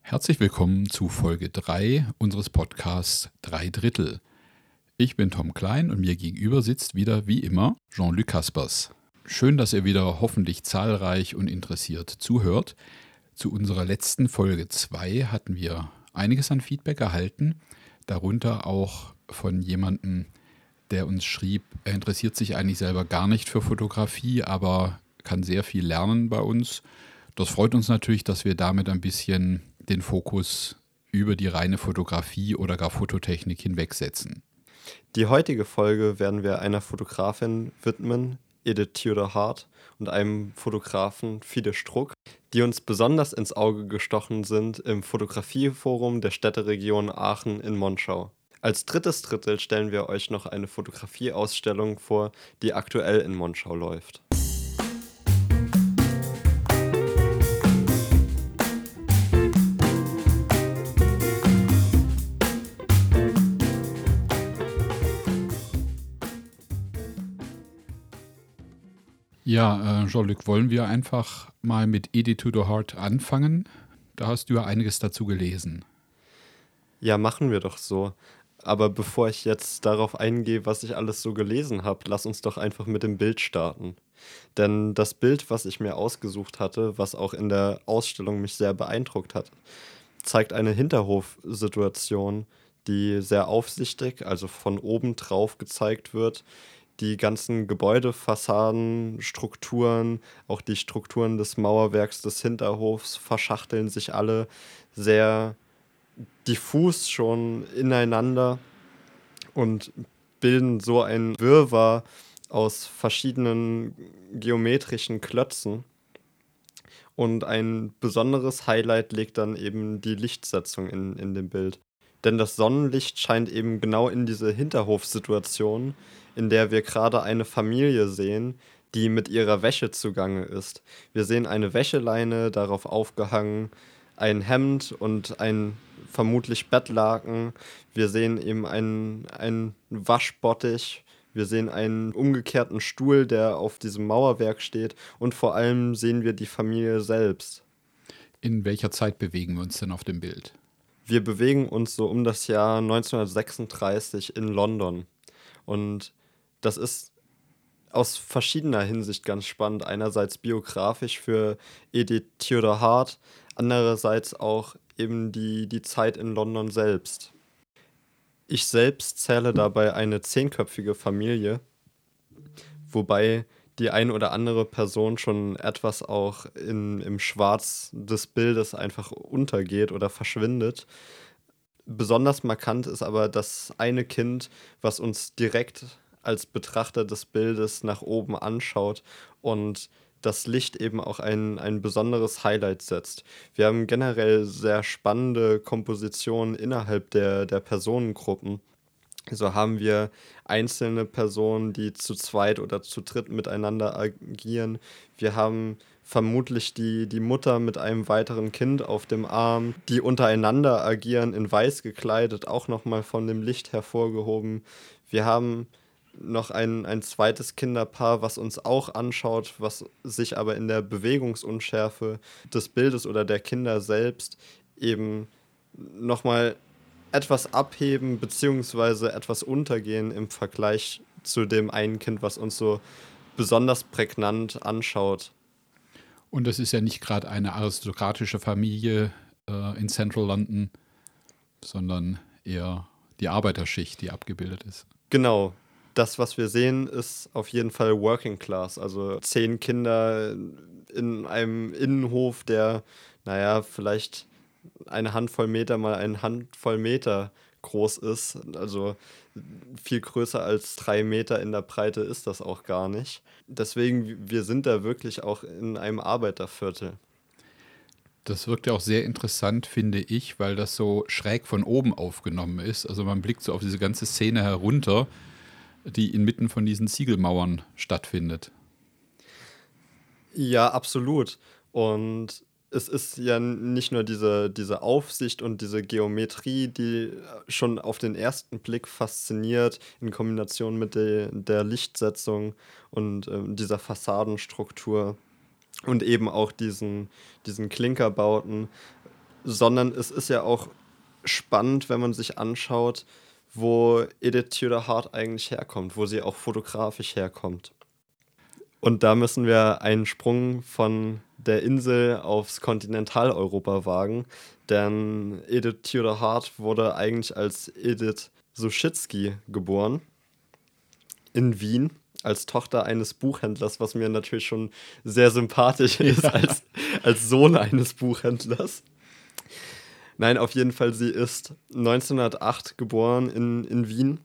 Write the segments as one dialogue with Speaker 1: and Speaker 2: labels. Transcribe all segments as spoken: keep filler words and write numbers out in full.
Speaker 1: Herzlich willkommen zu Folge drei unseres Podcasts Drei Drittel. Ich bin Tom Klein und mir gegenüber sitzt wieder wie immer Jean-Luc Kaspers. Schön, dass ihr wieder hoffentlich zahlreich und interessiert zuhört. Zu unserer letzten Folge zwei hatten wir einiges an Feedback erhalten, darunter auch von jemandem, der uns schrieb, er interessiert sich eigentlich selber gar nicht für Fotografie, aber kann sehr viel lernen bei uns. Das freut uns natürlich, dass wir damit ein bisschen den Fokus über die reine Fotografie oder gar Fototechnik hinwegsetzen.
Speaker 2: Die heutige Folge werden wir einer Fotografin widmen, Edith Tudor Hart, und einem Fotografen, Fide Struck, die uns besonders ins Auge gestochen sind im Fotografieforum der Städteregion Aachen in Monschau. Als drittes Drittel stellen wir euch noch eine Fotografieausstellung vor, die aktuell in Monschau läuft.
Speaker 1: Ja, äh, Jean-Luc, wollen wir einfach mal mit Edith Tudor Hart anfangen? Da hast du ja einiges dazu gelesen.
Speaker 2: Ja, machen wir doch so. Aber bevor ich jetzt darauf eingehe, was ich alles so gelesen habe, lass uns doch einfach mit dem Bild starten. Denn das Bild, was ich mir ausgesucht hatte, was auch in der Ausstellung mich sehr beeindruckt hat, zeigt eine Hinterhofsituation, die sehr aufsichtig, also von oben drauf gezeigt wird. Die ganzen Gebäudefassaden, Strukturen, auch die Strukturen des Mauerwerks des Hinterhofs verschachteln sich alle sehr diffus schon ineinander und bilden so ein Wirrwarr aus verschiedenen geometrischen Klötzen. Und ein besonderes Highlight legt dann eben die Lichtsetzung in, in dem Bild. Denn das Sonnenlicht scheint eben genau in diese Hinterhofsituation, in der wir gerade eine Familie sehen, die mit ihrer Wäsche zugange ist. Wir sehen eine Wäscheleine, darauf aufgehangen ein Hemd und ein vermutlich Bettlaken. Wir sehen eben einen, einen Waschbottich. Wir sehen einen umgekehrten Stuhl, der auf diesem Mauerwerk steht. Und vor allem sehen wir die Familie selbst.
Speaker 1: In welcher Zeit bewegen wir uns denn auf dem Bild?
Speaker 2: Wir bewegen uns so um das Jahr neunzehnhundertsechsunddreißig in London. Und das ist aus verschiedener Hinsicht ganz spannend. Einerseits biografisch für Edith Tudor Hart, andererseits auch eben die, die Zeit in London selbst. Ich selbst zähle dabei eine zehnköpfige Familie, wobei die ein oder andere Person schon etwas auch in, im Schwarz des Bildes einfach untergeht oder verschwindet. Besonders markant ist aber das eine Kind, was uns direkt als Betrachter des Bildes nach oben anschaut und das Licht eben auch ein, ein besonderes Highlight setzt. Wir haben generell sehr spannende Kompositionen innerhalb der, der Personengruppen. So haben wir einzelne Personen, die zu zweit oder zu dritt miteinander agieren. Wir haben vermutlich die, die Mutter mit einem weiteren Kind auf dem Arm, die untereinander agieren, in weiß gekleidet, auch nochmal von dem Licht hervorgehoben. Wir haben noch ein, ein zweites Kinderpaar, was uns auch anschaut, was sich aber in der Bewegungsunschärfe des Bildes oder der Kinder selbst eben nochmal etwas abheben beziehungsweise etwas untergehen im Vergleich zu dem einen Kind, was uns so besonders prägnant anschaut.
Speaker 1: Und das ist ja nicht gerade eine aristokratische Familie äh, in Central London, sondern eher die Arbeiterschicht, die abgebildet ist.
Speaker 2: Genau. Das, was wir sehen, ist auf jeden Fall Working Class. Also zehn Kinder in einem Innenhof, der, naja, vielleicht eine Handvoll Meter mal eine Handvoll Meter groß ist. Also viel größer als drei Meter in der Breite ist das auch gar nicht. Deswegen, wir sind da wirklich auch in einem Arbeiterviertel.
Speaker 1: Das wirkt ja auch sehr interessant, finde ich, weil das so schräg von oben aufgenommen ist. Also man blickt so auf diese ganze Szene herunter, die inmitten von diesen Ziegelmauern stattfindet.
Speaker 2: Ja, absolut. Und es ist ja nicht nur diese, diese Aufsicht und diese Geometrie, die schon auf den ersten Blick fasziniert, in Kombination mit de, der Lichtsetzung und ähm, dieser Fassadenstruktur und eben auch diesen, diesen Klinkerbauten, sondern es ist ja auch spannend, wenn man sich anschaut, wo Edith Tudor Hart eigentlich herkommt, wo sie auch fotografisch herkommt. Und da müssen wir einen Sprung von der Insel aufs Kontinentaleuropa wagen, denn Edith Tudor Hart wurde eigentlich als Edith Suschitzky geboren in Wien als Tochter eines Buchhändlers, was mir natürlich schon sehr sympathisch ist
Speaker 1: Ja.
Speaker 2: als, als Sohn eines Buchhändlers. Nein, auf jeden Fall, sie ist neunzehnhundertacht geboren in, in Wien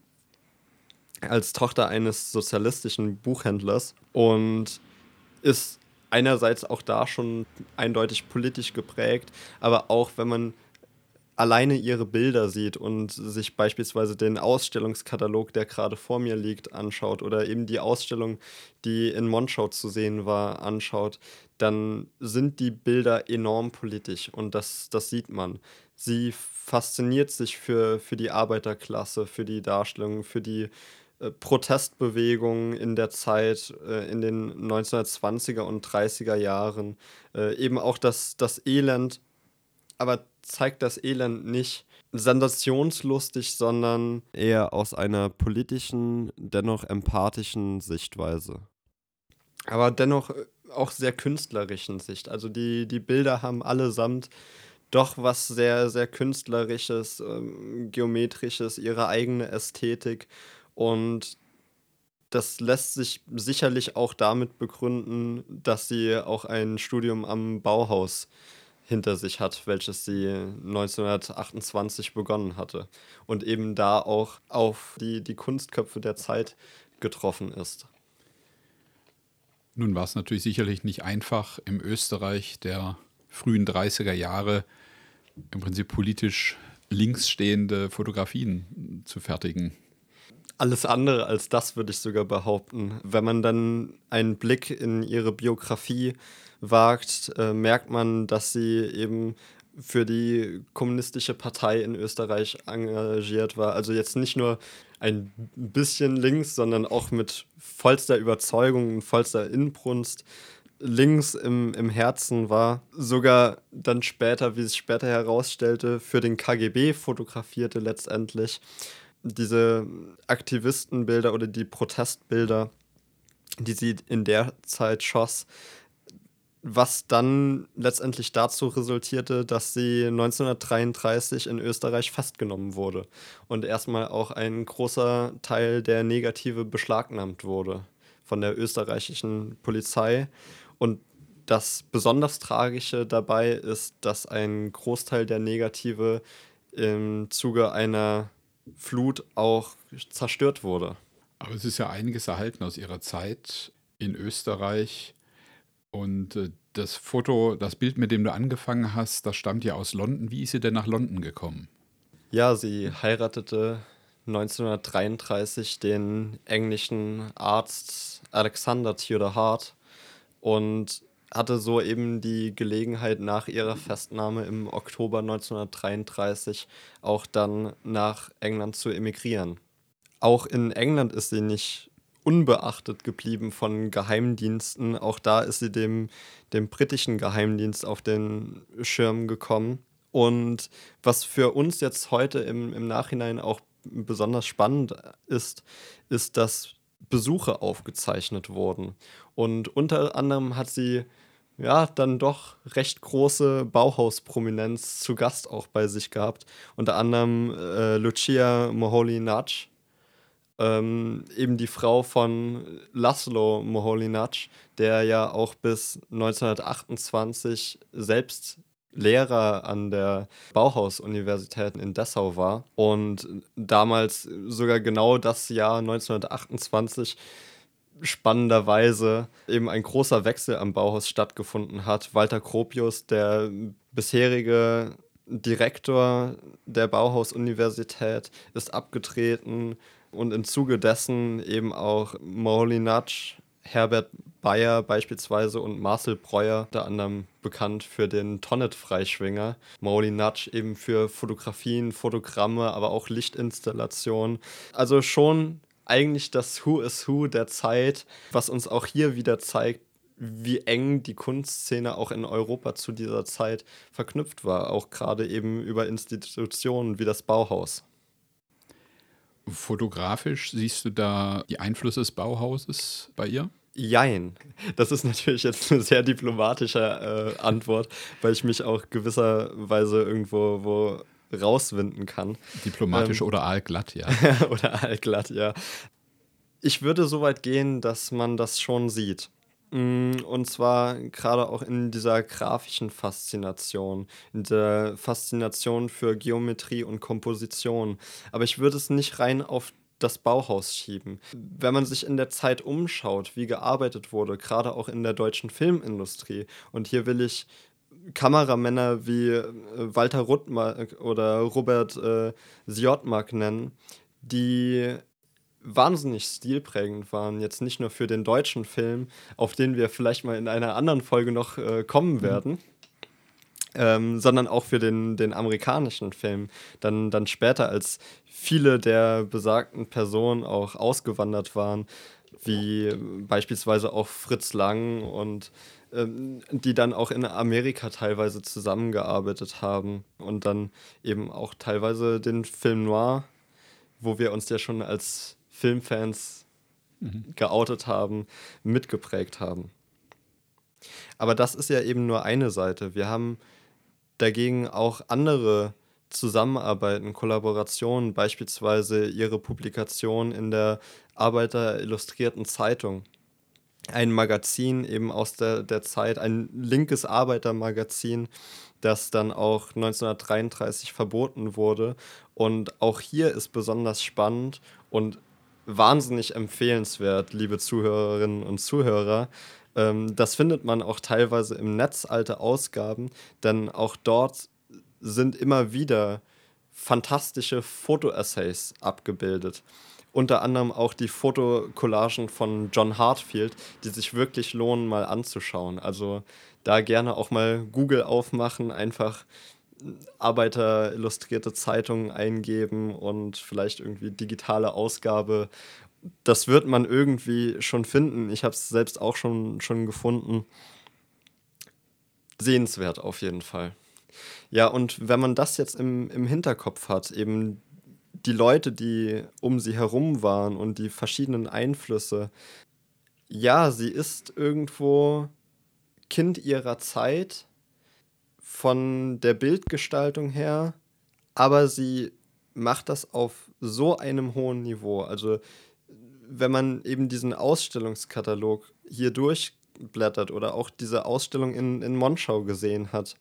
Speaker 2: als Tochter eines sozialistischen Buchhändlers und ist einerseits auch da schon eindeutig politisch geprägt, aber auch wenn man alleine ihre Bilder sieht und sich beispielsweise den Ausstellungskatalog, der gerade vor mir liegt, anschaut oder eben die Ausstellung, die in Monschau zu sehen war, anschaut, dann sind die Bilder enorm politisch und das, das sieht man. Sie fasziniert sich für, für die Arbeiterklasse, für die Darstellung, für die äh, Protestbewegung in der Zeit, äh, in den neunzehnhundertzwanziger und dreißiger Jahren, äh, eben auch das, das Elend, aber zeigt das Elend nicht sensationslustig, sondern eher aus einer politischen, dennoch empathischen Sichtweise. Aber dennoch äh, auch sehr künstlerischen Sicht. Also die, die Bilder haben allesamt doch was sehr, sehr Künstlerisches, ähm, Geometrisches, ihre eigene Ästhetik. Und das lässt sich sicherlich auch damit begründen, dass sie auch ein Studium am Bauhaus hinter sich hat, welches sie neunzehnhundertachtundzwanzig begonnen hatte und eben da auch auf die, die Kunstköpfe der Zeit getroffen ist.
Speaker 1: Nun war es natürlich sicherlich nicht einfach, im Österreich der frühen dreißiger Jahre im Prinzip politisch links stehende Fotografien zu fertigen.
Speaker 2: Alles andere als das, würde ich sogar behaupten. Wenn man dann einen Blick in ihre Biografie wagt, äh, merkt man, dass sie eben für die kommunistische Partei in Österreich engagiert war. Also jetzt nicht nur ein bisschen links, sondern auch mit vollster Überzeugung und vollster Inbrunst links im, im Herzen war. Sogar dann später, wie es später herausstellte, für den K G B fotografierte letztendlich. Diese Aktivistenbilder oder die Protestbilder, die sie in der Zeit schoss, was dann letztendlich dazu resultierte, dass sie neunzehnhundertdreiunddreißig in Österreich festgenommen wurde und erstmal auch ein großer Teil der Negative beschlagnahmt wurde von der österreichischen Polizei. Und das besonders Tragische dabei ist, dass ein Großteil der Negative im Zuge einer Flut auch zerstört wurde.
Speaker 1: Aber es ist ja einiges erhalten aus ihrer Zeit in Österreich. Und äh, das Foto, das Bild, mit dem du angefangen hast, das stammt ja aus London. Wie ist sie denn nach London gekommen?
Speaker 2: Ja, sie heiratete neunzehnhundertdreiunddreißig den englischen Arzt Alexander Tudor Hart und hatte so eben die Gelegenheit, nach ihrer Festnahme im Oktober neunzehnhundertdreiunddreißig auch dann nach England zu emigrieren. Auch in England ist sie nicht unbeachtet geblieben von Geheimdiensten. Auch da ist sie dem, dem britischen Geheimdienst auf den Schirm gekommen. Und was für uns jetzt heute im, im Nachhinein auch besonders spannend ist, ist, dass Besuche aufgezeichnet wurden. Und unter anderem hat sie ja dann doch recht große Bauhausprominenz zu Gast auch bei sich gehabt. Unter anderem äh, Lucia Moholy-Nagy, ähm, eben die Frau von Laszlo Moholy-Nagy, der ja auch bis neunzehnhundertachtundzwanzig selbst Lehrer an der Bauhaus-Universität in Dessau war und damals sogar genau das Jahr neunzehnhundertachtundzwanzig spannenderweise eben ein großer Wechsel am Bauhaus stattgefunden hat. Walter Gropius, der bisherige Direktor der Bauhaus-Universität, ist abgetreten und im Zuge dessen eben auch Moholy-Nagy, Herbert Bayer beispielsweise und Marcel Breuer, unter anderem bekannt für den Tonnet-Freischwinger. Moholy-Nagy eben für Fotografien, Fotogramme, aber auch Lichtinstallationen. Also schon eigentlich das Who is Who der Zeit, was uns auch hier wieder zeigt, wie eng die Kunstszene auch in Europa zu dieser Zeit verknüpft war, auch gerade eben über Institutionen wie das Bauhaus.
Speaker 1: Fotografisch siehst du da die Einflüsse des Bauhauses bei ihr?
Speaker 2: Jein. Das ist natürlich jetzt eine sehr diplomatische äh, Antwort, weil ich mich auch gewisserweise irgendwo wo rauswinden kann.
Speaker 1: Diplomatisch
Speaker 2: Ähm,
Speaker 1: oder aalglatt, ja.
Speaker 2: oder allglatt, ja. Ich würde so weit gehen, dass man das schon sieht. Mm, Und zwar gerade auch in dieser grafischen Faszination, in der Faszination für Geometrie und Komposition. Aber ich würde es nicht rein auf das Bauhaus schieben. Wenn man sich in der Zeit umschaut, wie gearbeitet wurde, gerade auch in der deutschen Filmindustrie, und hier will ich Kameramänner wie äh, Walter Ruttmark oder Robert äh, Siodmak nennen, die wahnsinnig stilprägend waren, jetzt nicht nur für den deutschen Film, auf den wir vielleicht mal in einer anderen Folge noch äh, kommen
Speaker 1: Mhm.
Speaker 2: werden, ähm, sondern auch für den, den amerikanischen Film. Dann, dann später, als viele der besagten Personen auch ausgewandert waren, wie äh, beispielsweise auch Fritz Lang und ähm, die dann auch in Amerika teilweise zusammengearbeitet haben und dann eben auch teilweise den Film Noir, wo wir uns ja schon als Filmfans
Speaker 1: Mhm.
Speaker 2: geoutet haben, mitgeprägt haben. Aber das ist ja eben nur eine Seite. Wir haben dagegen auch andere Zusammenarbeiten, Kollaborationen, beispielsweise ihre Publikation in der Arbeiter Illustrierten Zeitung. Ein Magazin eben aus der, der Zeit, ein linkes Arbeitermagazin, das dann auch neunzehnhundertdreiunddreißig verboten wurde. Und auch hier ist besonders spannend und wahnsinnig empfehlenswert, liebe Zuhörerinnen und Zuhörer. Ähm, das findet man auch teilweise im Netz, alte Ausgaben, denn auch dort sind immer wieder fantastische Fotoessays abgebildet. Unter anderem auch die Fotocollagen von John Heartfield, die sich wirklich lohnen, mal anzuschauen. Also da gerne auch mal Google aufmachen, einfach Arbeiter Illustrierte Zeitungen eingeben und vielleicht irgendwie digitale Ausgabe. Das wird man irgendwie schon finden. Ich habe es selbst auch schon, schon gefunden. Sehenswert auf jeden Fall. Ja, und wenn man das jetzt im, im Hinterkopf hat, eben die Leute, die um sie herum waren und die verschiedenen Einflüsse, ja, sie ist irgendwo Kind ihrer Zeit von der Bildgestaltung her, aber sie macht das auf so einem hohen Niveau. Also wenn man eben diesen Ausstellungskatalog hier durchblättert oder auch diese Ausstellung in, in Monschau gesehen hat,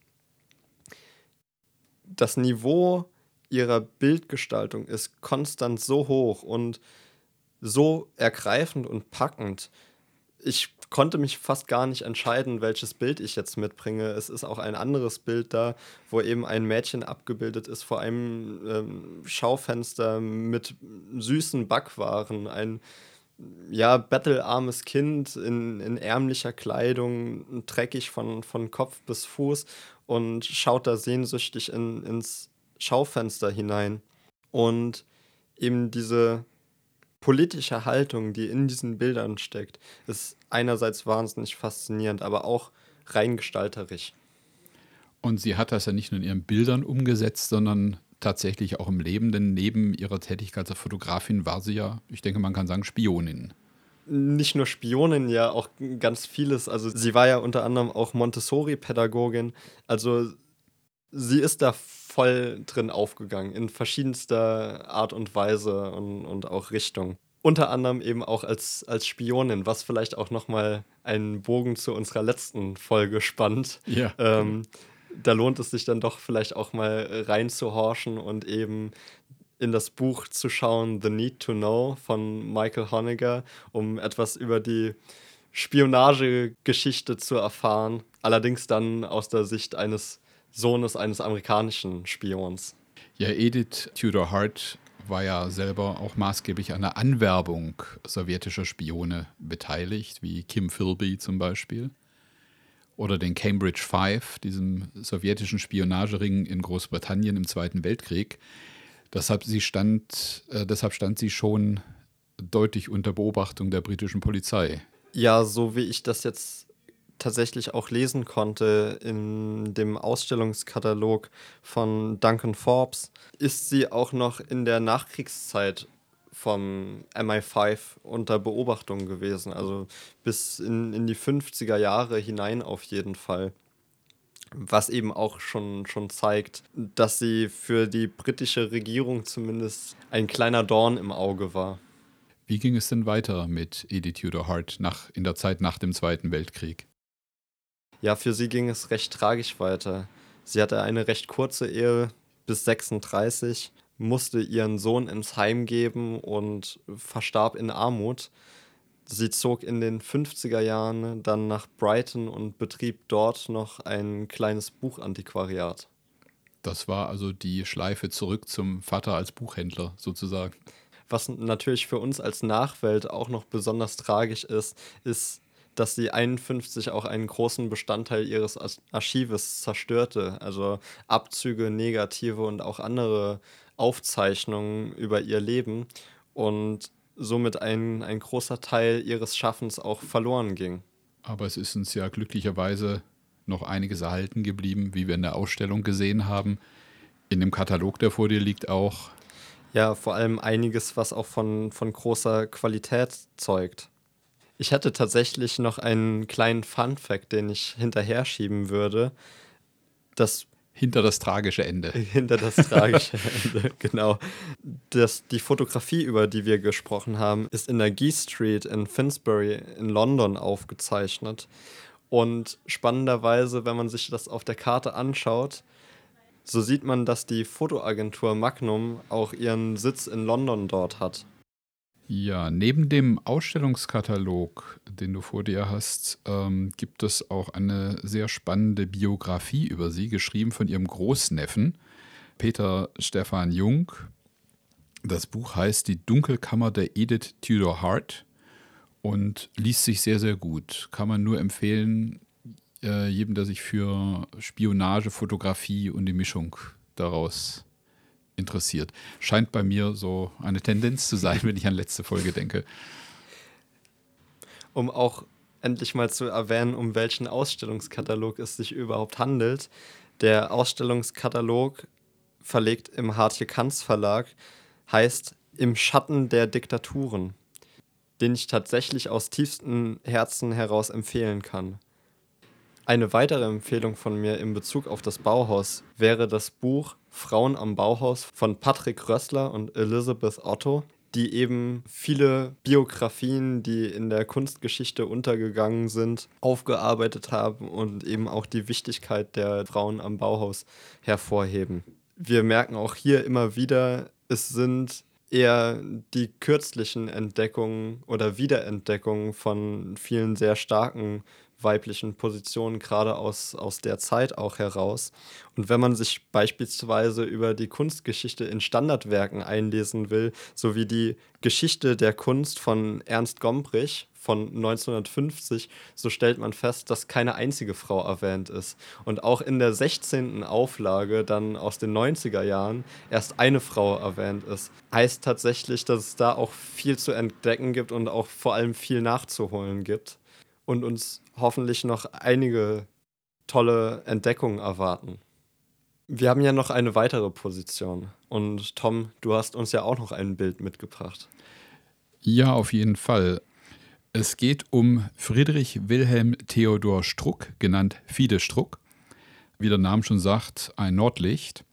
Speaker 2: das Niveau ihrer Bildgestaltung ist konstant so hoch und so ergreifend und packend. Ich konnte mich fast gar nicht entscheiden, welches Bild ich jetzt mitbringe. Es ist auch ein anderes Bild da, wo eben ein Mädchen abgebildet ist vor einem ähm, Schaufenster mit süßen Backwaren. Ein ja, bettelarmes Kind in, in ärmlicher Kleidung, dreckig von, von Kopf bis Fuß und schaut da sehnsüchtig in, ins Schaufenster hinein. Und eben diese politische Haltung, die in diesen Bildern steckt, ist einerseits wahnsinnig faszinierend, aber auch rein gestalterisch.
Speaker 1: Und sie hat das ja nicht nur in ihren Bildern umgesetzt, sondern tatsächlich auch im Leben, denn neben ihrer Tätigkeit als Fotografin war sie ja, ich denke, man kann sagen, Spionin.
Speaker 2: Nicht nur Spionin, ja auch ganz vieles. Also sie war ja unter anderem auch Montessori-Pädagogin. Also sie ist da voll drin aufgegangen, in verschiedenster Art und Weise und, und auch Richtung. Unter anderem eben auch als, als Spionin, was vielleicht auch nochmal einen Bogen zu unserer letzten Folge spannt.
Speaker 1: Ja,
Speaker 2: Ähm, Da lohnt es sich dann doch vielleicht auch mal reinzuhorchen und eben in das Buch zu schauen, The Need to Know von Michael Honegger, um etwas über die Spionagegeschichte zu erfahren. Allerdings dann aus der Sicht eines Sohnes eines amerikanischen Spions.
Speaker 1: Ja, Edith Tudor Hart war ja selber auch maßgeblich an der Anwerbung sowjetischer Spione beteiligt, wie Kim Philby zum Beispiel. Oder den Cambridge Five, diesem sowjetischen Spionagering in Großbritannien im Zweiten Weltkrieg. Deshalb, sie stand, äh, deshalb stand sie schon deutlich unter Beobachtung der britischen Polizei.
Speaker 2: Ja, so wie ich das jetzt tatsächlich auch lesen konnte in dem Ausstellungskatalog von Duncan Forbes, ist sie auch noch in der Nachkriegszeit vom M I fünf unter Beobachtung gewesen, also bis in, in die fünfziger Jahre hinein auf jeden Fall. Was eben auch schon, schon zeigt, dass sie für die britische Regierung zumindest ein kleiner Dorn im Auge war.
Speaker 1: Wie ging es denn weiter mit Edith Tudor Hart nach, in der Zeit nach dem Zweiten Weltkrieg?
Speaker 2: Ja, für sie ging es recht tragisch weiter. Sie hatte eine recht kurze Ehe bis sechsunddreißig, musste ihren Sohn ins Heim geben und verstarb in Armut. Sie zog in den fünfziger Jahren dann nach Brighton und betrieb dort noch ein kleines Buchantiquariat.
Speaker 1: Das war also die Schleife zurück zum Vater als Buchhändler sozusagen.
Speaker 2: Was natürlich für uns als Nachwelt auch noch besonders tragisch ist, ist, dass sie einundfünfzig auch einen großen Bestandteil ihres As- Archives zerstörte. Also Abzüge, negative und auch andere Aufzeichnungen über ihr Leben und somit ein, ein großer Teil ihres Schaffens auch verloren ging.
Speaker 1: Aber es ist uns ja glücklicherweise noch einiges erhalten geblieben, wie wir in der Ausstellung gesehen haben. In dem Katalog, der vor dir liegt, auch.
Speaker 2: Ja, vor allem einiges, was auch von, von großer Qualität zeugt. Ich hätte tatsächlich noch einen kleinen Fun-Fact, den ich hinterher schieben würde. Das
Speaker 1: Hinter das tragische Ende.
Speaker 2: hinter das tragische Ende, genau. Das, die Fotografie, über die wir gesprochen haben, ist in der Guy Street in Finsbury in London aufgezeichnet. Und spannenderweise, wenn man sich das auf der Karte anschaut, so sieht man, dass die Fotoagentur Magnum auch ihren Sitz in London dort hat.
Speaker 1: Ja, neben dem Ausstellungskatalog, den du vor dir hast, ähm, gibt es auch eine sehr spannende Biografie über sie, geschrieben von ihrem Großneffen, Peter Stephan Jung. Das Buch heißt Die Dunkelkammer der Edith Tudor Hart und liest sich sehr, sehr gut. Kann man nur empfehlen, äh, jedem, der sich für Spionage, Fotografie und die Mischung daraus interessiert. Scheint bei mir so eine Tendenz zu sein, wenn ich an letzte Folge denke.
Speaker 2: Um auch endlich mal zu erwähnen, um welchen Ausstellungskatalog es sich überhaupt handelt. Der Ausstellungskatalog, verlegt im Hartje Kanz Verlag, heißt Im Schatten der Diktaturen, den ich tatsächlich aus tiefstem Herzen heraus empfehlen kann. Eine weitere Empfehlung von mir in Bezug auf das Bauhaus wäre das Buch Frauen am Bauhaus von Patrick Rössler und Elizabeth Otto, die eben viele Biografien, die in der Kunstgeschichte untergegangen sind, aufgearbeitet haben und eben auch die Wichtigkeit der Frauen am Bauhaus hervorheben. Wir merken auch hier immer wieder, es sind eher die kürzlichen Entdeckungen oder Wiederentdeckungen von vielen sehr starken weiblichen Positionen, gerade aus, aus der Zeit auch heraus. Und wenn man sich beispielsweise über die Kunstgeschichte in Standardwerken einlesen will, sowie die Geschichte der Kunst von Ernst Gombrich von neunzehnhundertfünfzig, so stellt man fest, dass keine einzige Frau erwähnt ist. Und auch in der sechzehnten Auflage, dann aus den neunziger Jahren, erst eine Frau erwähnt ist. Heißt tatsächlich, dass es da auch viel zu entdecken gibt und auch vor allem viel nachzuholen gibt. Und uns hoffentlich noch einige tolle Entdeckungen erwarten. Wir haben ja noch eine weitere Position. Und Tom, du hast uns ja auch noch ein Bild mitgebracht.
Speaker 1: Ja, auf jeden Fall. Es geht um Friedrich Wilhelm Theodor Struck, genannt Fide Struck. Wie der Name schon sagt, ein Nordlicht.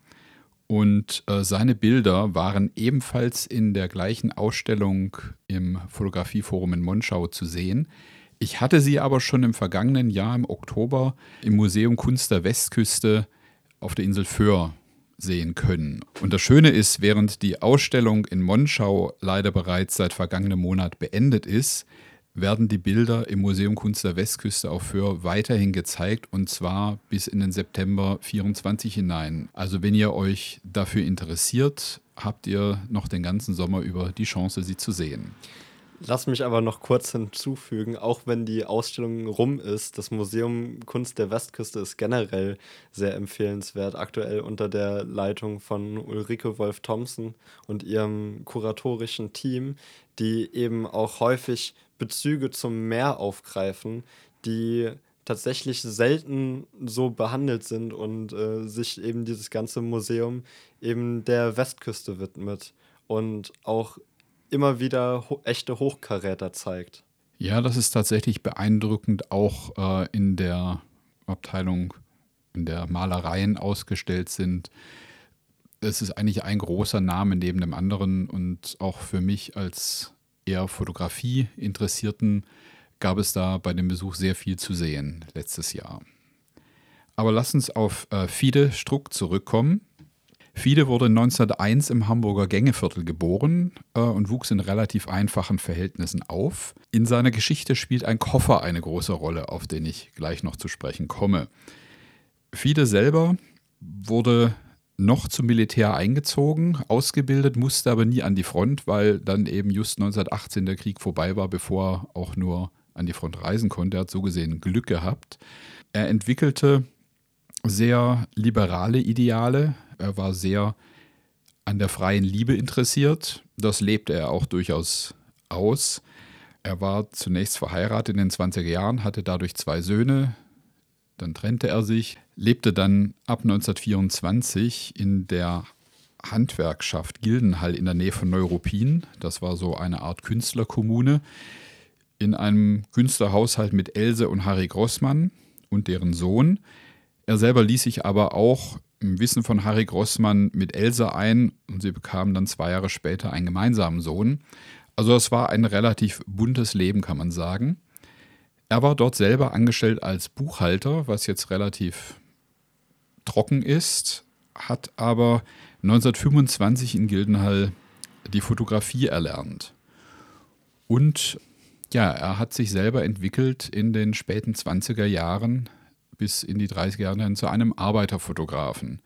Speaker 1: Und äh, seine Bilder waren ebenfalls in der gleichen Ausstellung im Fotografieforum in Monschau zu sehen. Ich hatte sie aber schon im vergangenen Jahr im Oktober im Museum Kunst der Westküste auf der Insel Föhr sehen können. Und das Schöne ist, während die Ausstellung in Monschau leider bereits seit vergangenem Monat beendet ist, werden die Bilder im Museum Kunst der Westküste auf Föhr weiterhin gezeigt, und zwar bis in den September vierundzwanzig hinein. Also wenn ihr euch dafür interessiert, habt ihr noch den ganzen Sommer über die Chance, sie zu sehen.
Speaker 2: Lass mich aber noch kurz hinzufügen, auch wenn die Ausstellung rum ist, das Museum Kunst der Westküste ist generell sehr empfehlenswert, aktuell unter der Leitung von Ulrike Wolf-Thomsen und ihrem kuratorischen Team, die eben auch häufig Bezüge zum Meer aufgreifen, die tatsächlich selten so behandelt sind und äh, sich eben dieses ganze Museum eben der Westküste widmet und auch immer wieder ho echte Hochkaräter zeigt.
Speaker 1: Ja, das ist tatsächlich beeindruckend, auch äh, in der Abteilung, in der Malereien ausgestellt sind. Es ist eigentlich ein großer Name neben dem anderen und auch für mich als eher Fotografie-Interessierten gab es da bei dem Besuch sehr viel zu sehen letztes Jahr. Aber lass uns auf äh, Fide Struck zurückkommen. Fide wurde neunzehnhunderteins im Hamburger Gängeviertel geboren äh, und wuchs in relativ einfachen Verhältnissen auf. In seiner Geschichte spielt ein Koffer eine große Rolle, auf den ich gleich noch zu sprechen komme. Fide selber wurde noch zum Militär eingezogen, ausgebildet, musste aber nie an die Front, weil dann eben just neunzehnhundertachtzehn der Krieg vorbei war, bevor er auch nur an die Front reisen konnte. Er hat so gesehen Glück gehabt. Er entwickelte sehr liberale Ideale. Er war sehr an der freien Liebe interessiert. Das lebte er auch durchaus aus. Er war zunächst verheiratet in den zwanziger Jahren, hatte dadurch zwei Söhne. Dann trennte er sich, lebte dann ab neunzehnhundertvierundzwanzig in der Handwerkschaft Gildenhall in der Nähe von Neuruppin. Das war so eine Art Künstlerkommune. In einem Künstlerhaushalt mit Else und Harry Grossmann und deren Sohn. Er selber ließ sich aber auch im Wissen von Harry Grossmann mit Else ein und sie bekamen dann zwei Jahre später einen gemeinsamen Sohn. Also es war ein relativ buntes Leben, kann man sagen. Er war dort selber angestellt als Buchhalter, was jetzt relativ trocken ist, hat aber neunzehnhundertfünfundzwanzig in Gildenhall die Fotografie erlernt. Und ja, er hat sich selber entwickelt in den späten zwanziger Jahren bis in die dreißiger Jahre hin zu einem Arbeiterfotografen.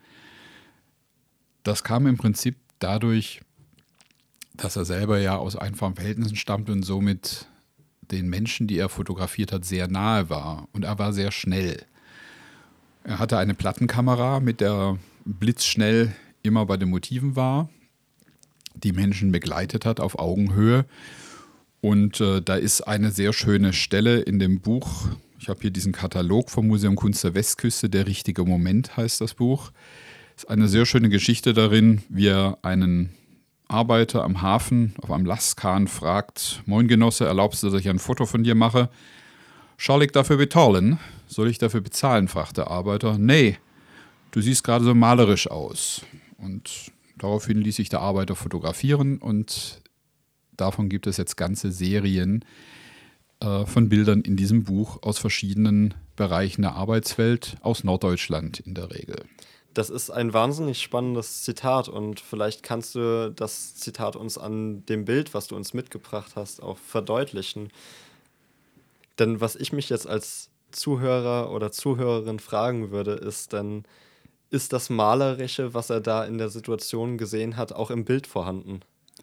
Speaker 1: Das kam im Prinzip dadurch, dass er selber ja aus einfachen Verhältnissen stammte und somit den Menschen, die er fotografiert hat, sehr nahe war. Und er war sehr schnell. Er hatte eine Plattenkamera, mit der er blitzschnell immer bei den Motiven war, die Menschen begleitet hat auf Augenhöhe. Und äh, da ist eine sehr schöne Stelle in dem Buch. Ich habe hier diesen Katalog vom Museum Kunst der Westküste, Der richtige Moment heißt das Buch. Es ist eine sehr schöne Geschichte darin, wie er einen Arbeiter am Hafen auf einem Lastkahn fragt: Moin Genosse, erlaubst du, dass ich ein Foto von dir mache? Soll ich dafür bezahlen? Soll ich dafür bezahlen, fragt der Arbeiter. Nee, du siehst gerade so malerisch aus. Und daraufhin ließ sich der Arbeiter fotografieren und davon gibt es jetzt ganze Serien äh, von Bildern in diesem Buch aus verschiedenen Bereichen der Arbeitswelt, aus Norddeutschland in der Regel.
Speaker 2: Das ist ein wahnsinnig spannendes Zitat und vielleicht kannst du das Zitat uns an dem Bild, was du uns mitgebracht hast, auch verdeutlichen. Denn was ich mich jetzt als Zuhörer oder Zuhörerin fragen würde, ist dann, ist das Malerische, was er da in der Situation gesehen hat, auch im Bild vorhanden?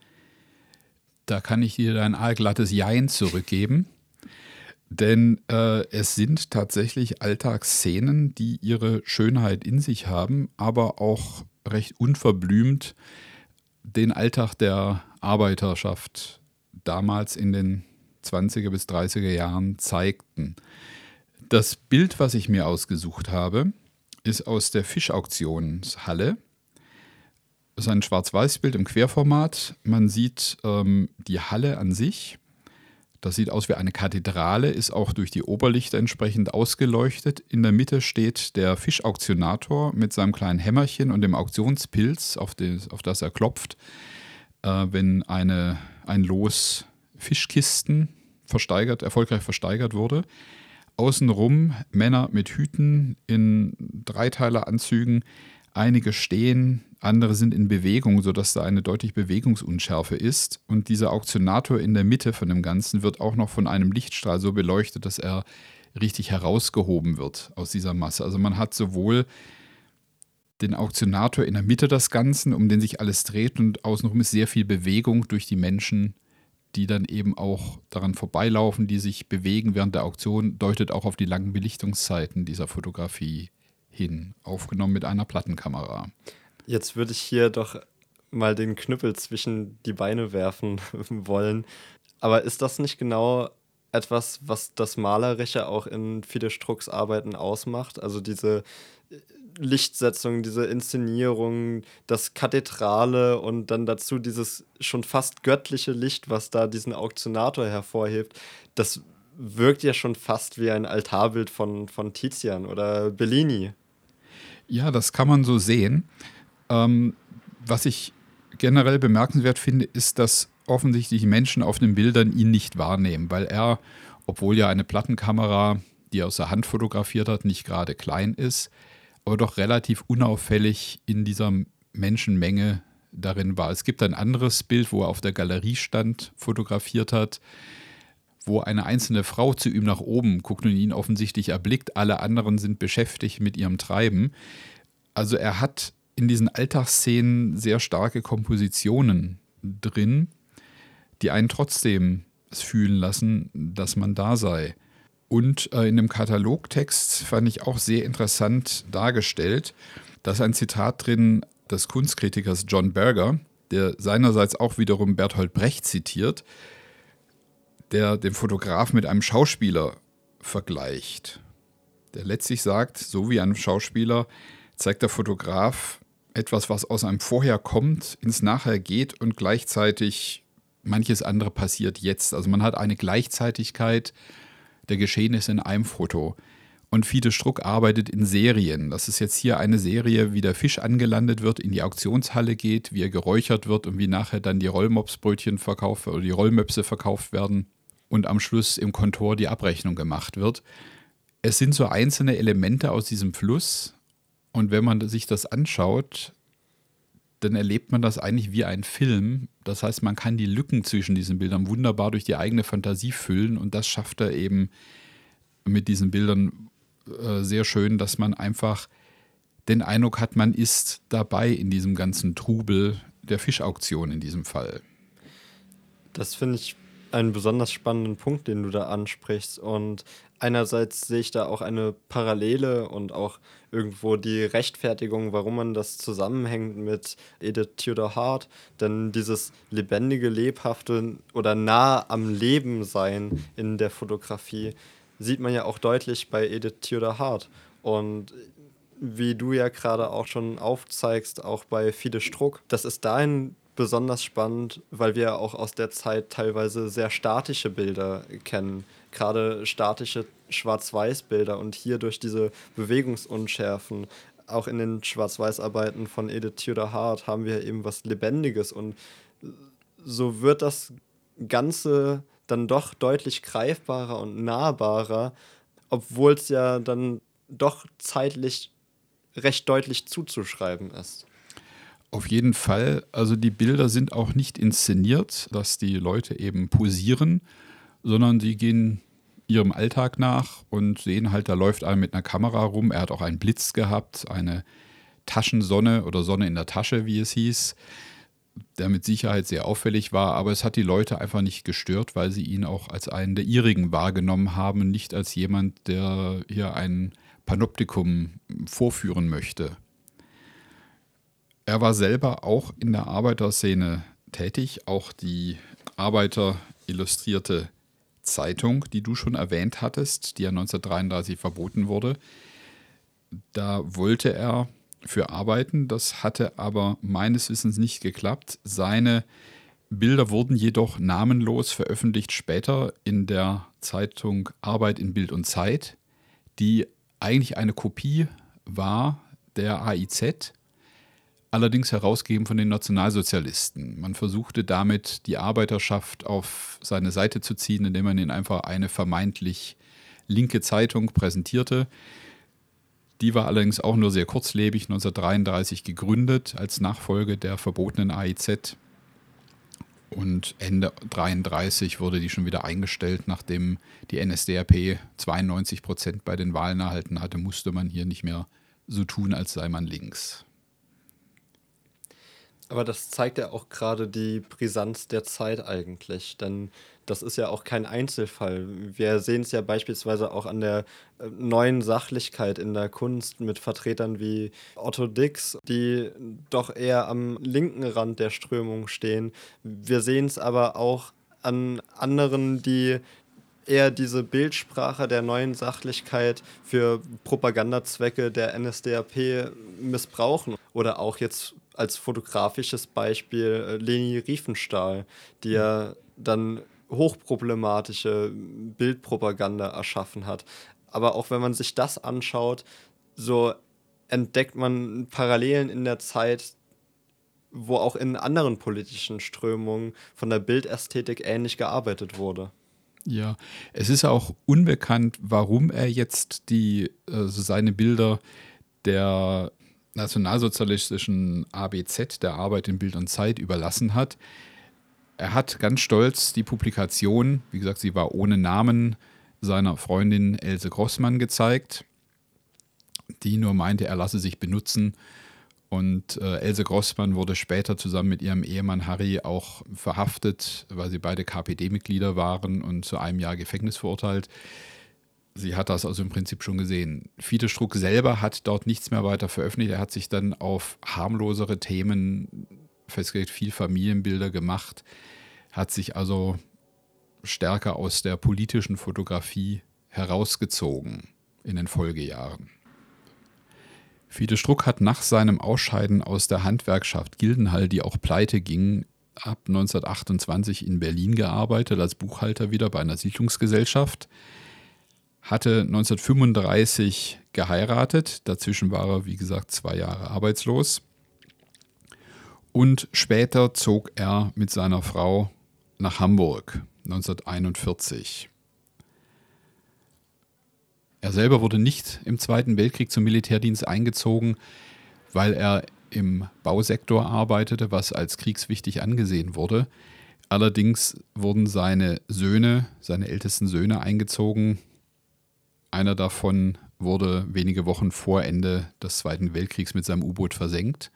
Speaker 1: Da kann ich dir ein aalglattes Jein zurückgeben. Denn äh, es sind tatsächlich Alltagsszenen, die ihre Schönheit in sich haben, aber auch recht unverblümt den Alltag der Arbeiterschaft damals in den zwanziger bis dreißiger Jahren zeigten. Das Bild, was ich mir ausgesucht habe, ist aus der Fischauktionshalle. Das ist ein Schwarz-Weiß-Bild im Querformat. Man sieht ähm, die Halle an sich. Das sieht aus wie eine Kathedrale, ist auch durch die Oberlichter entsprechend ausgeleuchtet. In der Mitte steht der Fischauktionator mit seinem kleinen Hämmerchen und dem Auktionspilz, auf, des, auf das er klopft, äh, wenn eine, ein Los Fischkisten versteigert, erfolgreich versteigert wurde. Außenrum Männer mit Hüten in Dreiteileranzügen. Einige stehen, andere sind in Bewegung, sodass da eine deutliche Bewegungsunschärfe ist. Und dieser Auktionator in der Mitte von dem Ganzen wird auch noch von einem Lichtstrahl so beleuchtet, dass er richtig herausgehoben wird aus dieser Masse. Also man hat sowohl den Auktionator in der Mitte des Ganzen, um den sich alles dreht, und außenrum ist sehr viel Bewegung durch die Menschen, die dann eben auch daran vorbeilaufen, die sich bewegen während der Auktion, deutet auch auf die langen Belichtungszeiten dieser Fotografie hin, aufgenommen mit einer Plattenkamera.
Speaker 2: Jetzt würde ich hier doch mal den Knüppel zwischen die Beine werfen wollen. Aber ist das nicht genau etwas, was das Malerische auch in Fide Strux Arbeiten ausmacht. Also diese Lichtsetzung, diese Inszenierung, das Kathedrale und dann dazu dieses schon fast göttliche Licht, was da diesen Auktionator hervorhebt. Das wirkt ja schon fast wie ein Altarbild von, von Tizian oder Bellini.
Speaker 1: Ja, das kann man so sehen. Ähm, was ich generell bemerkenswert finde, ist, dass offensichtlich Menschen auf den Bildern ihn nicht wahrnehmen, weil er, obwohl ja eine Plattenkamera, die er aus der Hand fotografiert hat, nicht gerade klein ist, aber doch relativ unauffällig in dieser Menschenmenge darin war. Es gibt ein anderes Bild, wo er auf der Galerie stand, fotografiert hat, wo eine einzelne Frau zu ihm nach oben guckt und ihn offensichtlich erblickt. Alle anderen sind beschäftigt mit ihrem Treiben. Also er hat in diesen Alltagsszenen sehr starke Kompositionen drin, die einen trotzdem es fühlen lassen, dass man da sei. Und äh, in dem Katalogtext fand ich auch sehr interessant dargestellt, da ist ein Zitat drin des Kunstkritikers John Berger, der seinerseits auch wiederum Bertolt Brecht zitiert, der den Fotograf mit einem Schauspieler vergleicht. Der letztlich sagt, so wie ein Schauspieler zeigt der Fotograf etwas, was aus einem Vorher kommt, ins Nachher geht und gleichzeitig manches andere passiert jetzt. Also man hat eine Gleichzeitigkeit der Geschehnisse in einem Foto. Und Fide Struck arbeitet in Serien. Das ist jetzt hier eine Serie, wie der Fisch angelandet wird, in die Auktionshalle geht, wie er geräuchert wird und wie nachher dann die Rollmopsbrötchen verkauft oder die Rollmöpse verkauft werden und am Schluss im Kontor die Abrechnung gemacht wird. Es sind so einzelne Elemente aus diesem Fluss und wenn man sich das anschaut, dann erlebt man das eigentlich wie ein Film. Das heißt, man kann die Lücken zwischen diesen Bildern wunderbar durch die eigene Fantasie füllen und das schafft er eben mit diesen Bildern äh, sehr schön, dass man einfach den Eindruck hat, man ist dabei in diesem ganzen Trubel der Fischauktion in diesem Fall.
Speaker 2: Das finde ich einen besonders spannenden Punkt, den du da ansprichst. Und einerseits sehe ich da auch eine Parallele und auch irgendwo die Rechtfertigung, warum man das zusammenhängt mit Edith Tudor Hart. Denn dieses lebendige, lebhafte oder nah am Leben sein in der Fotografie sieht man ja auch deutlich bei Edith Tudor Hart. Und wie du ja gerade auch schon aufzeigst, auch bei Fide Struck, das ist dahin besonders spannend, weil wir auch aus der Zeit teilweise sehr statische Bilder kennen, gerade statische Schwarz-Weiß-Bilder und hier durch diese Bewegungsunschärfen, auch in den Schwarz-Weiß-Arbeiten von Edith Tudor Hart haben wir eben was Lebendiges und so wird das Ganze dann doch deutlich greifbarer und nahbarer, obwohl es ja dann doch zeitlich recht deutlich zuzuschreiben ist.
Speaker 1: Auf jeden Fall, also die Bilder sind auch nicht inszeniert, dass die Leute eben posieren, sondern sie gehen ihrem Alltag nach und sehen halt, da läuft einer mit einer Kamera rum. Er hat auch einen Blitz gehabt, eine Taschensonne oder Sonne in der Tasche, wie es hieß, der mit Sicherheit sehr auffällig war, aber es hat die Leute einfach nicht gestört, weil sie ihn auch als einen der ihrigen wahrgenommen haben, nicht als jemand, der hier ein Panoptikum vorführen möchte. Er war selber auch in der Arbeiterszene tätig, auch die Arbeiter Illustrierte Zeitung, die du schon erwähnt hattest, die ja neunzehnhundertdreiunddreißig verboten wurde. Da wollte er für arbeiten, das hatte aber meines Wissens nicht geklappt. Seine Bilder wurden jedoch namenlos veröffentlicht später in der Zeitung Arbeit in Bild und Zeit, die eigentlich eine Kopie war der A I Z, allerdings herausgegeben von den Nationalsozialisten. Man versuchte damit, die Arbeiterschaft auf seine Seite zu ziehen, indem man ihnen einfach eine vermeintlich linke Zeitung präsentierte. Die war allerdings auch nur sehr kurzlebig, neunzehnhundertdreiunddreißig gegründet als Nachfolge der verbotenen A I Z. Und Ende neunzehnhundertdreiunddreißig wurde die schon wieder eingestellt, nachdem die N S D A P zweiundneunzig Prozent bei den Wahlen erhalten hatte, musste man hier nicht mehr so tun, als sei man links.
Speaker 2: Aber das zeigt ja auch gerade die Brisanz der Zeit eigentlich, denn das ist ja auch kein Einzelfall. Wir sehen es ja beispielsweise auch an der äh, neuen Sachlichkeit in der Kunst mit Vertretern wie Otto Dix, die doch eher am linken Rand der Strömung stehen. Wir sehen es aber auch an anderen, die eher diese Bildsprache der neuen Sachlichkeit für Propagandazwecke der N S D A P missbrauchen. Oder auch jetzt als fotografisches Beispiel äh, Leni Riefenstahl, die ja dann hochproblematische Bildpropaganda erschaffen hat. Aber auch wenn man sich das anschaut, so entdeckt man Parallelen in der Zeit, wo auch in anderen politischen Strömungen von der Bildästhetik ähnlich gearbeitet wurde.
Speaker 1: Ja, es ist auch unbekannt, warum er jetzt die, also seine Bilder der nationalsozialistischen A B Z, der Arbeit in Bild und Zeit, überlassen hat. Er hat ganz stolz die Publikation, wie gesagt, sie war ohne Namen, seiner Freundin Else Grossmann gezeigt, die nur meinte, er lasse sich benutzen. Und äh, Else Grossmann wurde später zusammen mit ihrem Ehemann Harry auch verhaftet, weil sie beide K P D-Mitglieder waren und zu einem Jahr Gefängnis verurteilt. Sie hat das also im Prinzip schon gesehen. Fiete Struck selber hat dort nichts mehr weiter veröffentlicht. Er hat sich dann auf harmlosere Themen festgelegt, viel Familienbilder gemacht, hat sich also stärker aus der politischen Fotografie herausgezogen in den Folgejahren. Fiete Struck hat nach seinem Ausscheiden aus der Handwerkschaft Gildenhall, die auch pleite ging, ab neunzehnhundertachtundzwanzig in Berlin gearbeitet, als Buchhalter wieder bei einer Siedlungsgesellschaft, hatte neunzehnhundertfünfunddreißig geheiratet, dazwischen war er, wie gesagt, zwei Jahre arbeitslos. Und später zog er mit seiner Frau nach Hamburg, neunzehnhunderteinundvierzig. Er selber wurde nicht im Zweiten Weltkrieg zum Militärdienst eingezogen, weil er im Bausektor arbeitete, was als kriegswichtig angesehen wurde. Allerdings wurden seine Söhne, seine ältesten Söhne eingezogen. Einer davon wurde wenige Wochen vor Ende des Zweiten Weltkriegs mit seinem U-Boot versenkt.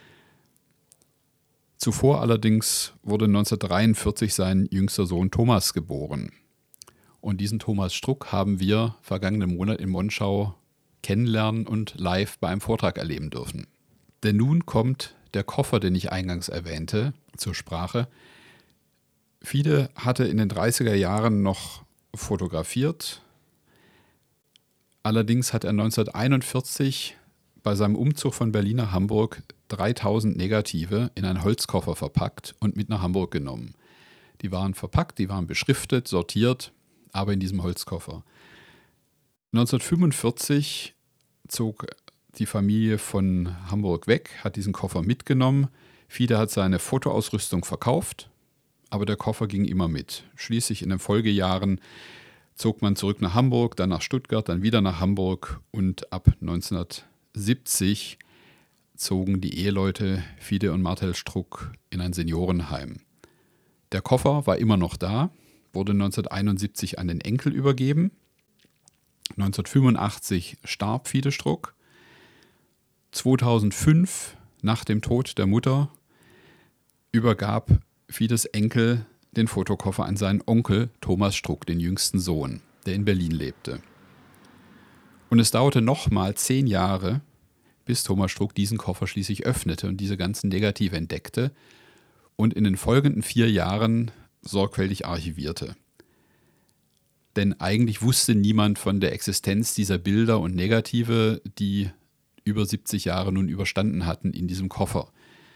Speaker 1: Zuvor allerdings wurde neunzehnhundertdreiundvierzig sein jüngster Sohn Thomas geboren. Und diesen Thomas Struck haben wir vergangenen Monat in Monschau kennenlernen und live bei einem Vortrag erleben dürfen. Denn nun kommt der Koffer, den ich eingangs erwähnte, zur Sprache. Fiete hatte in den dreißiger Jahren noch fotografiert. Allerdings hat er neunzehnhunderteinundvierzig bei seinem Umzug von Berlin nach Hamburg dreitausend Negative in einen Holzkoffer verpackt und mit nach Hamburg genommen. Die waren verpackt, die waren beschriftet, sortiert, aber in diesem Holzkoffer. neunzehnhundertfünfundvierzig zog die Familie von Hamburg weg, hat diesen Koffer mitgenommen. Fiete hat seine Fotoausrüstung verkauft, aber der Koffer ging immer mit. Schließlich in den Folgejahren zog man zurück nach Hamburg, dann nach Stuttgart, dann wieder nach Hamburg und ab neunzehnhundertsiebzig zogen die Eheleute Fiete und Martel Struck in ein Seniorenheim. Der Koffer war immer noch da, wurde neunzehnhunderteinundsiebzig an den Enkel übergeben. neunzehnhundertfünfundachtzig starb Fiete Struck. zweitausendfünf, nach dem Tod der Mutter, übergab Fietes Enkel den Fotokoffer an seinen Onkel Thomas Struck, den jüngsten Sohn, der in Berlin lebte. Und es dauerte nochmal zehn Jahre, bis Thomas Struck diesen Koffer schließlich öffnete und diese ganzen Negative entdeckte und in den folgenden vier Jahren sorgfältig archivierte. Denn eigentlich wusste niemand von der Existenz dieser Bilder und Negative, die über siebzig Jahre nun überstanden hatten in diesem Koffer.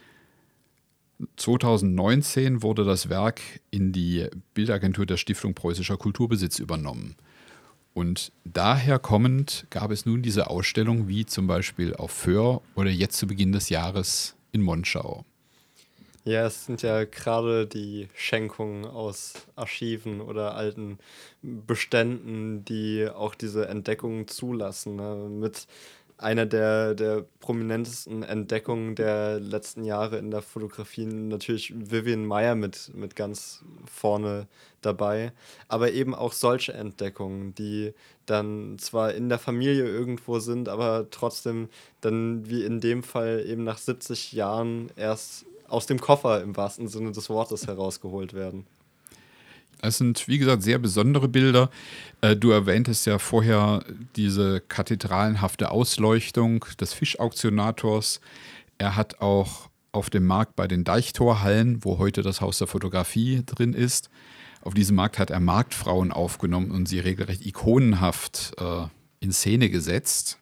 Speaker 1: zweitausendneunzehn wurde das Werk in die Bildagentur der Stiftung Preußischer Kulturbesitz übernommen. Und daher kommend gab es nun diese Ausstellung wie zum Beispiel auf Föhr oder jetzt zu Beginn des Jahres in Monschau.
Speaker 2: Ja, es sind ja gerade die Schenkungen aus Archiven oder alten Beständen, die auch diese Entdeckungen zulassen. Ne? Mit einer der, der prominentesten Entdeckungen der letzten Jahre in der Fotografie natürlich Vivian Maier mit, mit ganz vorne dabei. Aber eben auch solche Entdeckungen, die dann zwar in der Familie irgendwo sind, aber trotzdem dann wie in dem Fall eben nach siebzig Jahren erst aus dem Koffer im wahrsten Sinne des Wortes herausgeholt werden.
Speaker 1: Es sind, wie gesagt, sehr besondere Bilder. Du erwähntest ja vorher diese kathedralenhafte Ausleuchtung des Fischauktionators. Er hat auch auf dem Markt bei den Deichtorhallen, wo heute das Haus der Fotografie drin ist, Auf diesem Markt hat er Marktfrauen aufgenommen und sie regelrecht ikonenhaft äh, in Szene gesetzt.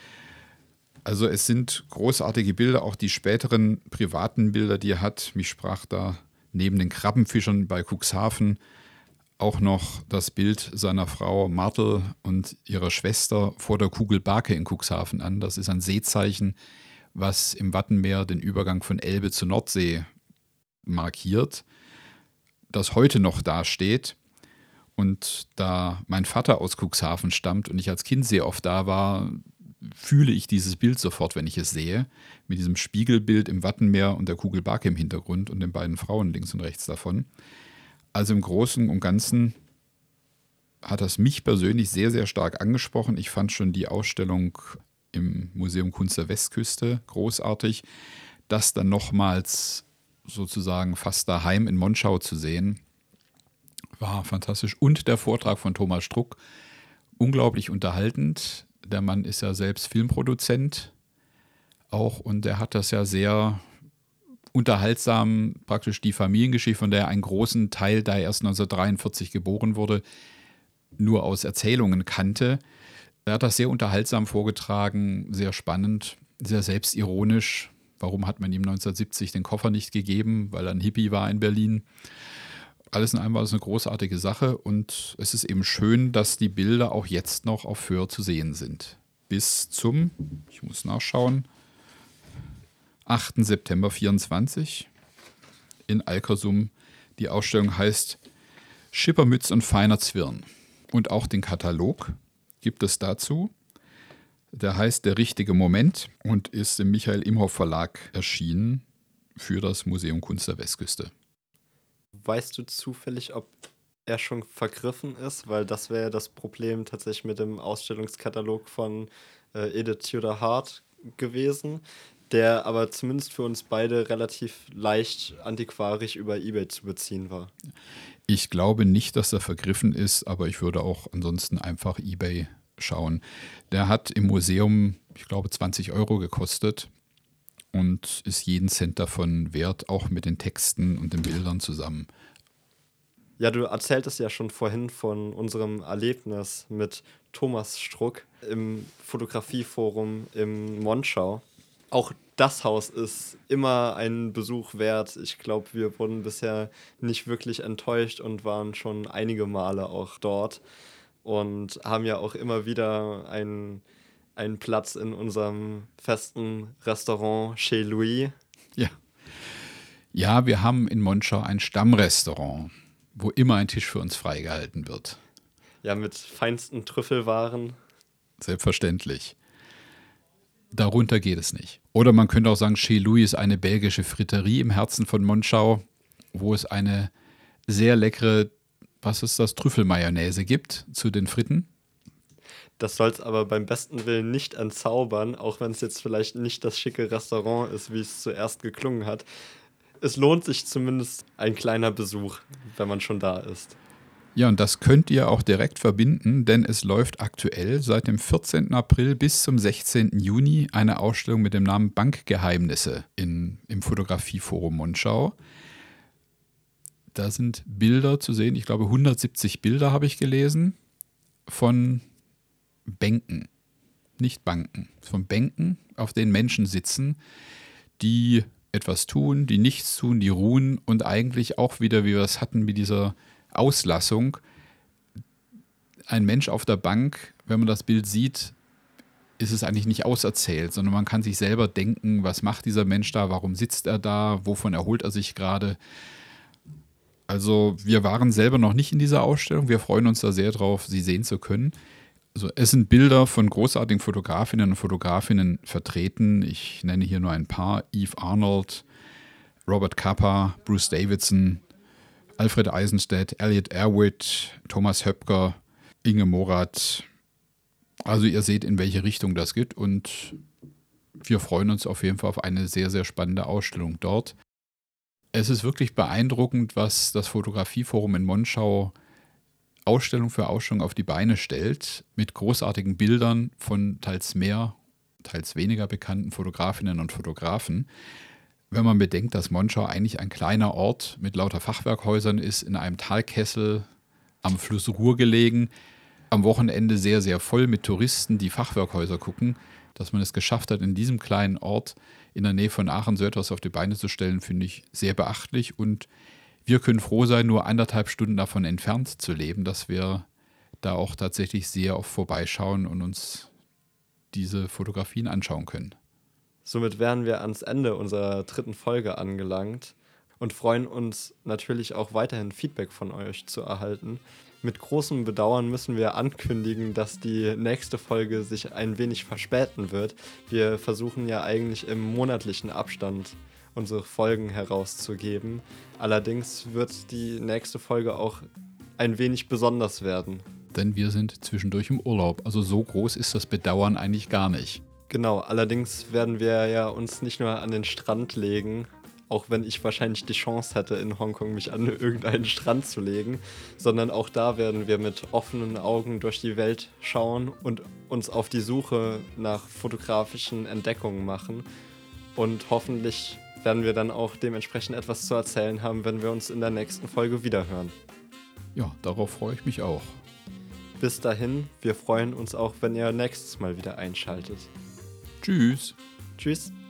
Speaker 1: Also es sind großartige Bilder, auch die späteren privaten Bilder, die er hat. Mich sprach da neben den Krabbenfischern bei Cuxhaven auch noch das Bild seiner Frau Martel und ihrer Schwester vor der Kugel Barke in Cuxhaven an. Das ist ein Seezeichen, was im Wattenmeer den Übergang von Elbe zur Nordsee markiert, das heute noch dasteht. Und da mein Vater aus Cuxhaven stammt und ich als Kind sehr oft da war, fühle ich dieses Bild sofort, wenn ich es sehe, mit diesem Spiegelbild im Wattenmeer und der Kugel Barke im Hintergrund und den beiden Frauen links und rechts davon. Also im Großen und Ganzen hat das mich persönlich sehr, sehr stark angesprochen. Ich fand schon die Ausstellung im Museum Kunst der Westküste großartig. Das dann nochmals sozusagen fast daheim in Monschau zu sehen, war fantastisch. Und der Vortrag von Thomas Struck, unglaublich unterhaltend. Der Mann ist ja selbst Filmproduzent auch und der hat das ja sehr unterhaltsam, praktisch die Familiengeschichte, von der er einen großen Teil, da er erst neunzehnhundertdreiundvierzig geboren wurde, nur aus Erzählungen kannte. Er hat das sehr unterhaltsam vorgetragen, sehr spannend, sehr selbstironisch. Warum hat man ihm neunzehnhundertsiebzig den Koffer nicht gegeben? Weil er ein Hippie war in Berlin. Alles in allem war es eine großartige Sache und es ist eben schön, dass die Bilder auch jetzt noch auf Föhr zu sehen sind. Bis zum, ich muss nachschauen, achten September vierundzwanzig in Alkersum. Die Ausstellung heißt Schippermütz und feiner Zwirn. Und auch den Katalog gibt es dazu. Der heißt Der richtige Moment und ist im Michael Imhoff Verlag erschienen für das Museum Kunst der Westküste.
Speaker 2: Weißt du zufällig, ob er schon vergriffen ist? Weil das wäre das Problem tatsächlich mit dem Ausstellungskatalog von äh, Edith Tudor Hart gewesen, der aber zumindest für uns beide relativ leicht antiquarisch über eBay zu beziehen war.
Speaker 1: Ich glaube nicht, dass er vergriffen ist, aber ich würde auch ansonsten einfach eBay schauen. Der hat im Museum, ich glaube, zwanzig Euro gekostet und ist jeden Cent davon wert, auch mit den Texten und den Bildern zusammen.
Speaker 2: Ja, du erzähltest ja schon vorhin von unserem Erlebnis mit Thomas Struck im Fotografieforum in Monschau. Auch das Haus ist immer einen Besuch wert. Ich glaube, wir wurden bisher nicht wirklich enttäuscht und waren schon einige Male auch dort und haben ja auch immer wieder einen, einen Platz in unserem festen Restaurant Chez Louis.
Speaker 1: Ja. Ja, wir haben in Monschau ein Stammrestaurant, wo immer ein Tisch für uns freigehalten wird.
Speaker 2: Ja, mit feinsten Trüffelwaren.
Speaker 1: Selbstverständlich. Darunter geht es nicht. Oder man könnte auch sagen, Chez Louis ist eine belgische Fritterie im Herzen von Monschau, wo es eine sehr leckere, was ist das, Trüffelmayonnaise gibt zu den Fritten.
Speaker 2: Das soll es aber beim besten Willen nicht entzaubern, auch wenn es jetzt vielleicht nicht das schicke Restaurant ist, wie es zuerst geklungen hat. Es lohnt sich zumindest ein kleiner Besuch, wenn man schon da ist.
Speaker 1: Ja, und das könnt ihr auch direkt verbinden, denn es läuft aktuell seit dem vierzehnten April bis zum sechzehnten Juni eine Ausstellung mit dem Namen Bankgeheimnisse in, im Fotografieforum Monschau. Da sind Bilder zu sehen, ich glaube hundertsiebzig Bilder habe ich gelesen, von Bänken, nicht Banken, von Bänken, auf denen Menschen sitzen, die etwas tun, die nichts tun, die ruhen und eigentlich auch wieder, wie wir es hatten mit dieser Auslassung, ein Mensch auf der Bank, wenn man das Bild sieht, ist es eigentlich nicht auserzählt, sondern man kann sich selber denken, was macht dieser Mensch da, warum sitzt er da, wovon erholt er sich gerade. Also wir waren selber noch nicht in dieser Ausstellung, wir freuen uns da sehr drauf, sie sehen zu können. Also es sind Bilder von großartigen Fotografinnen und Fotografinnen vertreten. Ich nenne hier nur ein paar: Eve Arnold, Robert Capa, Bruce Davidson, Alfred Eisenstedt, Elliot Erwitt, Thomas Höpker, Inge Morath. Also ihr seht, in welche Richtung das geht und wir freuen uns auf jeden Fall auf eine sehr, sehr spannende Ausstellung dort. Es ist wirklich beeindruckend, was das Fotografieforum in Monschau Ausstellung für Ausstellung auf die Beine stellt, mit großartigen Bildern von teils mehr, teils weniger bekannten Fotografinnen und Fotografen. Wenn man bedenkt, dass Monschau eigentlich ein kleiner Ort mit lauter Fachwerkhäusern ist, in einem Talkessel am Fluss Ruhr gelegen, am Wochenende sehr, sehr voll mit Touristen, die Fachwerkhäuser gucken, dass man es geschafft hat, in diesem kleinen Ort in der Nähe von Aachen so etwas auf die Beine zu stellen, finde ich sehr beachtlich. Und wir können froh sein, nur anderthalb Stunden davon entfernt zu leben, dass wir da auch tatsächlich sehr oft vorbeischauen und uns diese Fotografien anschauen können.
Speaker 2: Somit wären wir ans Ende unserer dritten Folge angelangt und freuen uns natürlich auch weiterhin Feedback von euch zu erhalten. Mit großem Bedauern müssen wir ankündigen, dass die nächste Folge sich ein wenig verspäten wird. Wir versuchen ja eigentlich im monatlichen Abstand unsere Folgen herauszugeben. Allerdings wird die nächste Folge auch ein wenig besonders werden.
Speaker 1: Denn wir sind zwischendurch im Urlaub, also so groß ist das Bedauern eigentlich gar nicht.
Speaker 2: Genau, allerdings werden wir ja uns nicht nur an den Strand legen, auch wenn ich wahrscheinlich die Chance hätte, in Hongkong mich an irgendeinen Strand zu legen, sondern auch da werden wir mit offenen Augen durch die Welt schauen und uns auf die Suche nach fotografischen Entdeckungen machen. Und hoffentlich werden wir dann auch dementsprechend etwas zu erzählen haben, wenn wir uns in der nächsten Folge wiederhören.
Speaker 1: Ja, darauf freue ich mich auch.
Speaker 2: Bis dahin, wir freuen uns auch, wenn ihr nächstes Mal wieder einschaltet.
Speaker 1: Tschüss.
Speaker 2: Tschüss.